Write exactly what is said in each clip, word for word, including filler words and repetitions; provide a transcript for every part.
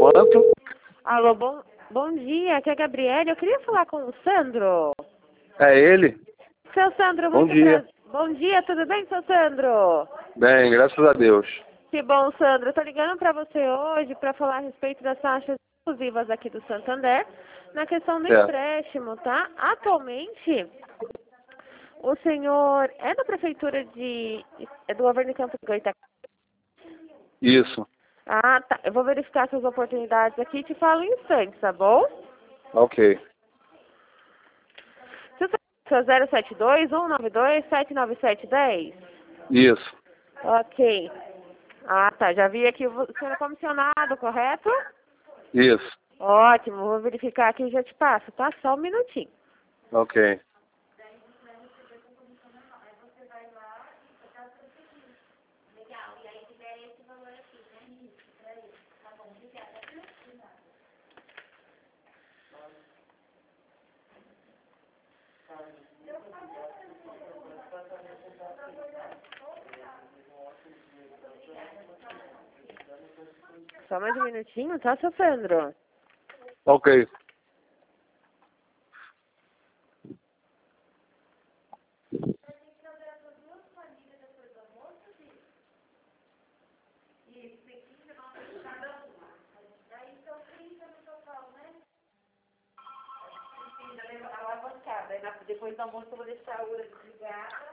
Quanto? Alô, bom, bom dia, aqui é a Gabriela. Eu queria falar com o Sandro. É ele? Seu Sandro, Bom muito dia. prazer. Bom dia, tudo bem, seu Sandro? Bem, graças a Deus. Que bom, Sandro. Eu tô ligando para você hoje para falar a respeito das taxas exclusivas aqui do Santander na questão do Certo. empréstimo, tá? Atualmente, o senhor é da prefeitura de... é do governo de Campo de Goitacazes? Isso. Ah, tá. Eu vou verificar essas oportunidades aqui e te falo em instantes, tá bom? Ok. Seu zero sete dois, um nove dois, sete nove sete um zero? Isso. Ok. Ah, tá. Já vi aqui o senhor é comissionado, correto? Isso. Ótimo. Vou verificar aqui e já te passo, tá? Só um minutinho. Ok. Só mais um minutinho, tá, seu Sandro? Ok. Depois do almoço eu vou deixar a Ura desligada.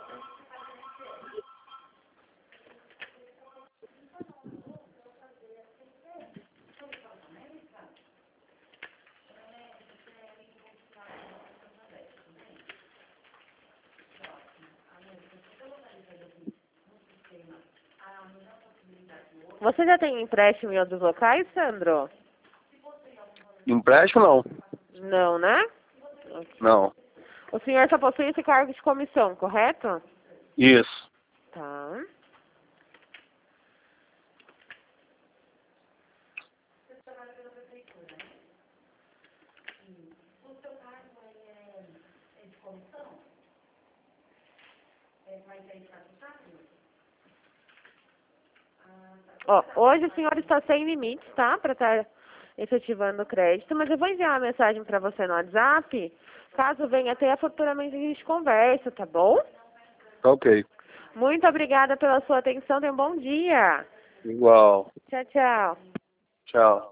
Você já tem empréstimo em outros locais, Sandro? Empréstimo não? Não, né? Não. O senhor só possui esse cargo de comissão, correto? Isso. Tá. Ó, hoje o senhor está sem limites, tá? Para estar efetivando o crédito, mas eu vou enviar uma mensagem para você no WhatsApp. Caso venha até futuramente a gente conversa, tá bom? Ok. Muito obrigada pela sua atenção. Tenha um bom dia. Igual. Tchau, tchau. Tchau.